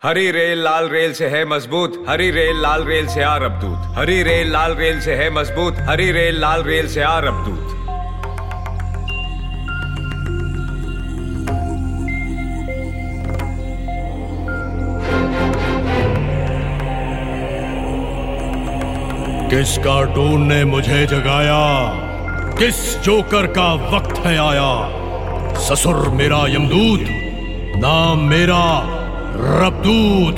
हरी rail लाल rail से है मजबूत, हरी रेल लाल रेल से आ रबदूत। हरी रेल लाल रेल से है मजबूत, हरी रेल लाल रेल से आ रबदूत। किस कार्टून ने मुझे जगाया? किस जोकर का वक्त है आया? ससुर मेरा यमदूत, नाम मेरा रबदूत।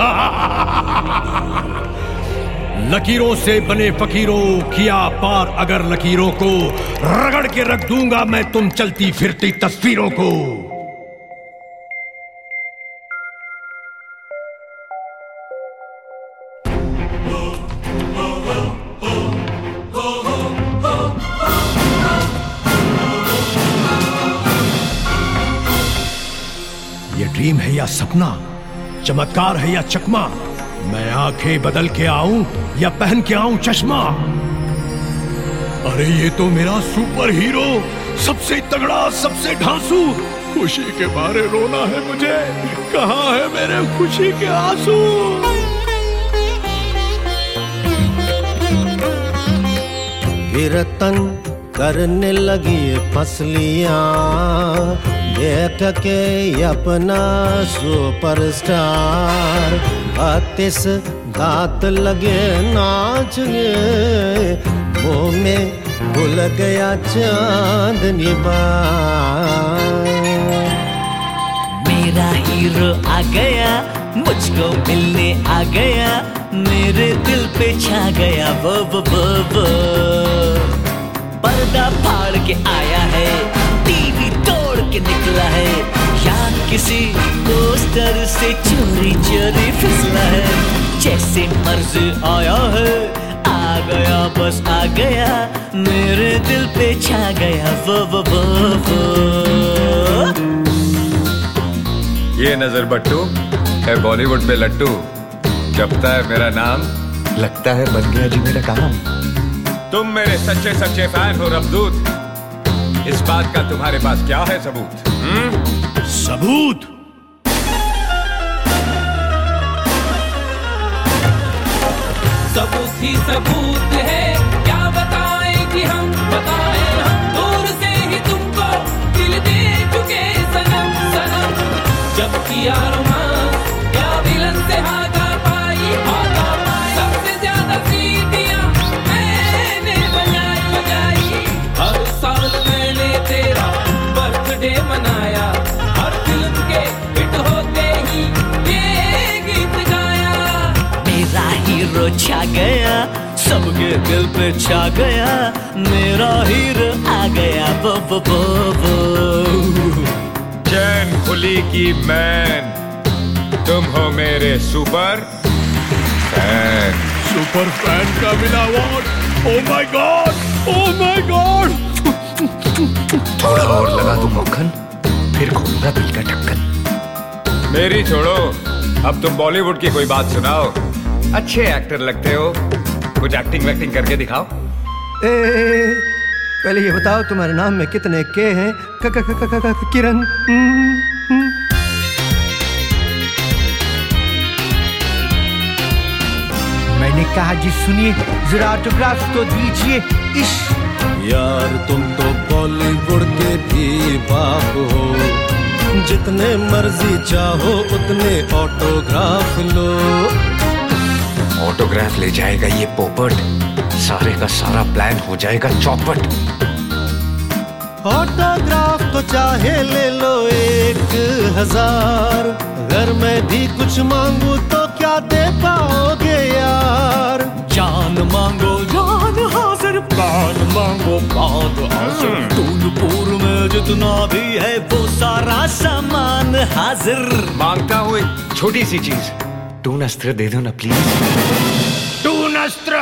लकीरों से बने फकीरों, किया पार अगर लकीरों को, रगड़ के रख दूंगा मैं तुम चलती फिरती तस्वीरों को। ये ड्रीम है या सपना, चमत्कार है या चकमा, मैं आंखें बदल के आऊं या पहन के आऊं चश्मा। अरे ये तो मेरा सुपर हीरो, सबसे तगड़ा, सबसे ढांसू। खुशी के मारे रोना है मुझे, कहां है मेरे खुशी के आंसू? कीर्तन करने लगी फसलियां, देख के अपना सुपरस्टार। 32 दांत लगे नाचने, मुंह में भूल गया चांदनी बार। मेरा हीरो आ गया, मुझको मिलने आ गया, मेरे दिल पे छा गया वो। पर्दा फाड़ के आया है, टीवी तोड़ के निकला है, या किसी पोस्टर से चोरी चोरी फिसला है। जैसे मर्जी आया है, आ गया बस आ गया, मेरे दिल पे छा गया वो। ये नजर बट्टू है बॉलीवुड पे लट्टू, जपता है मेरा नाम, लगता है बन गया जी मेरा काम। तुम मेरे सच्चे सच्चे फैन हो रबदूत, इस बात का तुम्हारे पास क्या है सबूत? सबूत? सबूत ही सबूत है, क्या बताएं कि हम बताएं, हम दूर से ही तुमको दिल दे चुके सनम। जब किया रोमांस, क्या विलन से हाथा पाई, सबसे ज्यादा सीटियां मैंने बजाई। हर साल मैंने तेरा बर्थडे मनाया, हर फिल्म के हिट होते ही ये गीत गाया। मेरा हीरो छा गया, सबके दिल पे छा गया, मेरा हीरो आ गया वो। चैन खुली की मैन, तुम हो मेरे सुपर फैन। सुपर फैन का मिला award, oh my god, oh my god. थोड़ा और लगा दूं मक्खन, फिर खोलूंगा दिल का ढक्कन। मेरी छोड़ो, अब तुम बॉलीवुड की कोई बात सुनाओ। अच्छे एक्टर लगते हो, कुछ एक्टिंग वैक्टिंग करके दिखाओ। पहले ये बताओ तुम्हारे नाम में कितने के हैं? किरण। मैंने कहा जी सुनिए, जरा ऑटोग्राफ तो दीजिए। इश यार तुम तो बॉलीवुड के भी बाप हो, जितने मर्जी चाहो उतने ऑटोग्राफ लो। ऑटोग्राफ ले जाएगा ये पोपट, सारे का सारा प्लान हो जाएगा चौपट। ऑटोग्राफ तो चाहे ले लो 1000, अगर मैं भी कुछ मांगू तो क्या दे पाओगे यार? जान मांगो जान हाजिर, कान मांगो कान हाजिर, टूनपुर में जितना भी है वो सारा सामान हाजिर। मांगता हूँ एक छोटी सी चीज, टून अस्त्र दे दो ना प्लीज। टून अस्त्र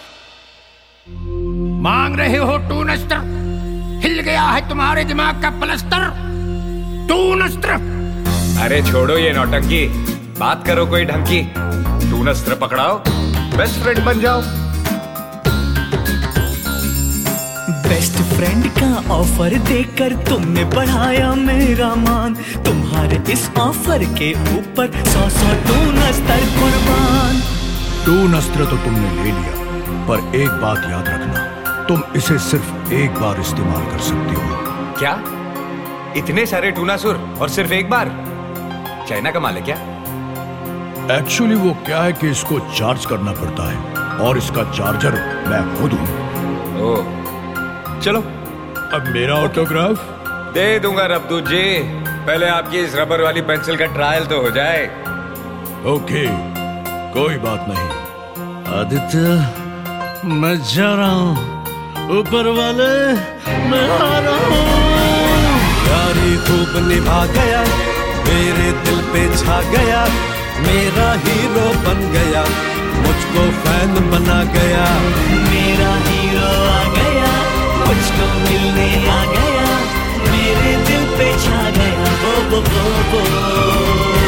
मांग रहे हो? टून अस्त्र? हिल गया है तुम्हारे दिमाग का प्लस्तर? टून अस्त्र? अरे छोड़ो ये नौटंकी, बात करो कोई ढंग की। टून अस्त्र पकड़ाओ, बेस्ट फ्रेंड बन जाओ। बेस्ट फ्रेंड का ऑफर देकर तुमने बढ़ाया मेरा मान। तुम्हारे इस ऑफर के ऊपर 100 टून अस्त्र कुर्बान। टून अस्त्र तो तुमने ले लिया, पर एक बात याद रखना, तुम इसे सिर्फ एक बार इस्तेमाल कर सकते हो। क्या? इतने सारे टूनासुर और सिर्फ एक बार? चाइना का माल है क्या? एक्चुअली वो क्या है कि इसको चार्ज करना पड़ता है और इसका चार्जर मैं खुद हूं। ओह, चलो। अब मेरा ऑटोग्राफ दे दूंगा रबदूत जी, पहले आपकी इस रबर वाली पेंसिल का ट्रायल तो हो जाए। ओके, कोई बात नहीं। आदित्य, मैं जा रहा हूं, ऊपर वाले मैं आ रहा हूं। यारी खूब निभा गया, मेरे दिल पे छा गया, मेरा हीरो बन गया, मुझको फैन बना गया। मेरा हीरो आ गया, मुझको मिलने आ गया, मेरे दिल पे छा गया। बो बो बो बो।